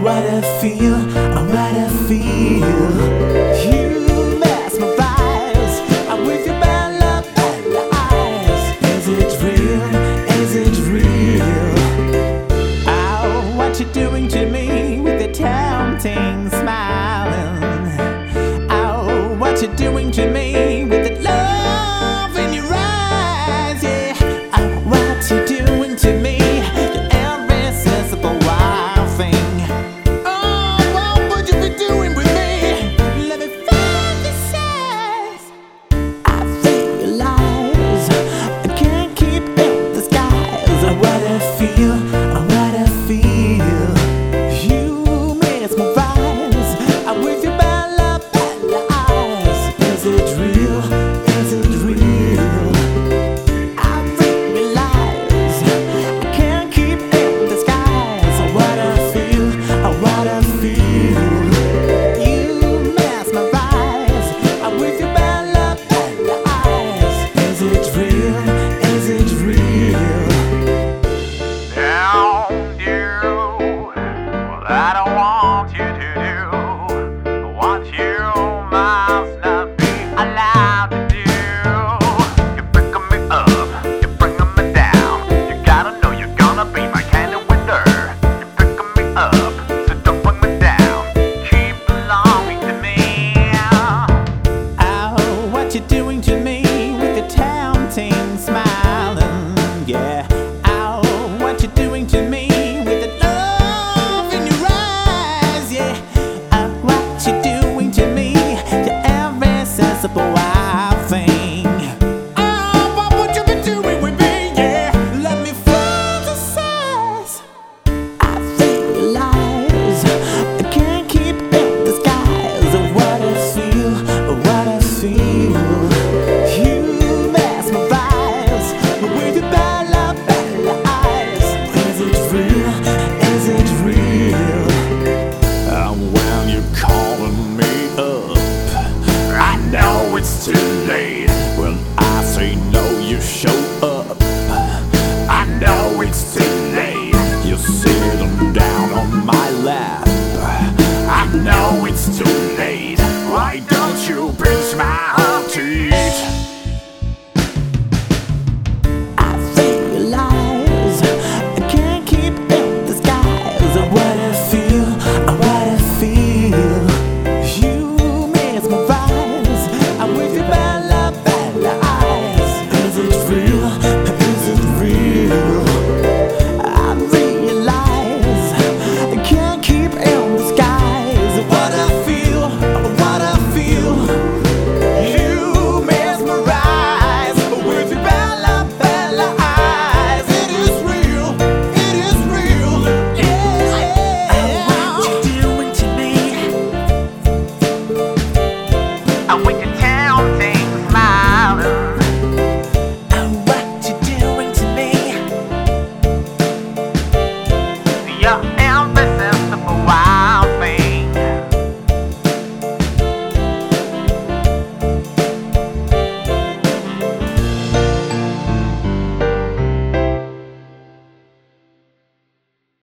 what I feel, what I feel. You mesmerize with your bad love eyes. Is it real? Is it real? Oh, what you doing to me with the tempting smiling? Oh, what you doing to me with the love in your eyes? Yeah. Oh, what you doing to me? You're irresistible, wild thing. Oh, what would you be doing with me? Let me fantasize. I realize I can't keep in the skies. What I feel, what I feel. You mesmerize with your bad love eyes. Is it real? Is it real? I realize I can't keep in the skies. What I feel, what I feel. You mesmerize with your bad love eyes. Is it real? Is it real? Down you, well, I don't want you to do what you must not be allowed to do. You're picking me up, you're bringing me down. You gotta know you're gonna be my kind of winner. You're picking me up, so don't bring me down. Keep belonging to me. Oh, what you doing to me with the tempting smiling? Yeah. Oh, what you doing to me with the love in your eyes? Yeah. Oh, what you doing to me? You're irresistible, wild thing. Oh, what would you be doing with me? Yeah. Let me fantasize. I realize I can't keep in the skies. What I feel, what I feel. You mesmerize with your bad love eyes. Is it real? Is it real? When you're calling me up, I know it's too late. When I say no, you show up. I know it's too late. You sit them down on my lap. I know it's too late. Why don't you pinch my heartbeat? I realize I can't keep in the skies. What I feel, what I feel. You mesmerize with your bad love eyes. Is it real? Is it real? I realize I can't keep in the skies. What I feel, what I feel. You mesmerize with your bad love eyes. It is real, it is real. Yeah. What you doing to me? I'm with your tempting smiling. Oh, what you doing to me? Yeah.